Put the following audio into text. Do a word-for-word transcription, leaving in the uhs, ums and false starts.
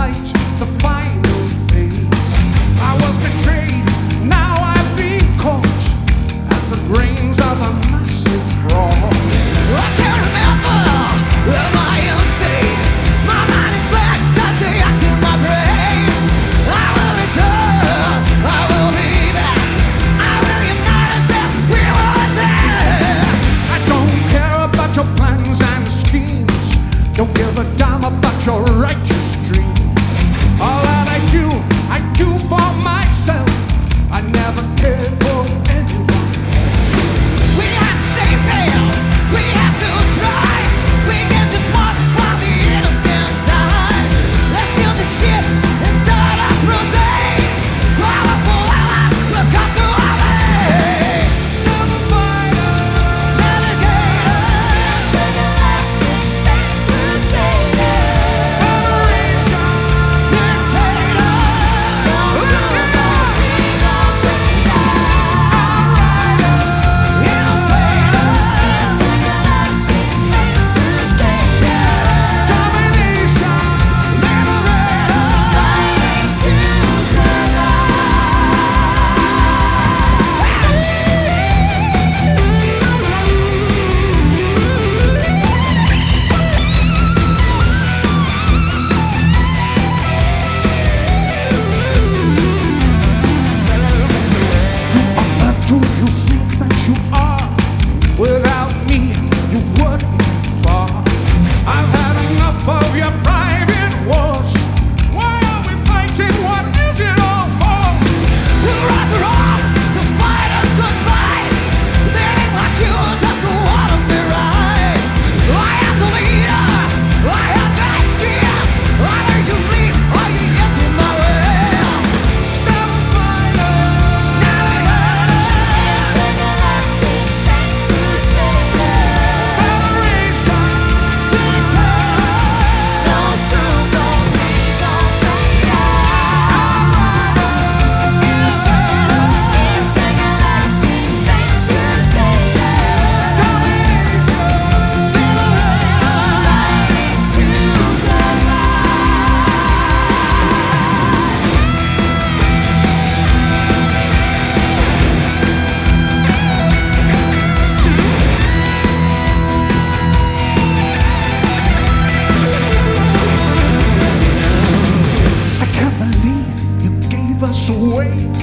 fight the final phase. I was betrayed, now I've been caught as the grains of a massive fraud. I can't remember, am I insane? My mind is black, that's the act in my brain. I will return, I will be back, I will unite us if we were there. I don't care about your plans and schemes, don't give a damn about your righteous dreams. All that I do, I do for myself. I never cared for anyone else. We have to stay sail, we have to try. We can just watch while the innocent die. Let's steal the ship and start a crusade. Powerful allies will come to our aid. Silver fighter, navigator, Intergalactic space crusader, Federation, dictator, no scruples, legal trader. invaders, Intergalactic space crusader, domination, liberator. fighting to survive. What do you think that you are? Without me, you wouldn't be far. I've had enough of your private wars. Why are we fighting? What is it all for? To right the wrong, to fight a good fight. They ain't like you just wanna be right. I am the leader, I am the idea. Either you leave or you get in my way. Silver fighter, navigator, Intergalactic space crusader, Federation, dictator. no scruples, legal trader. Intergalactic space crusader, fighting to survive. I can't believe you gave us away.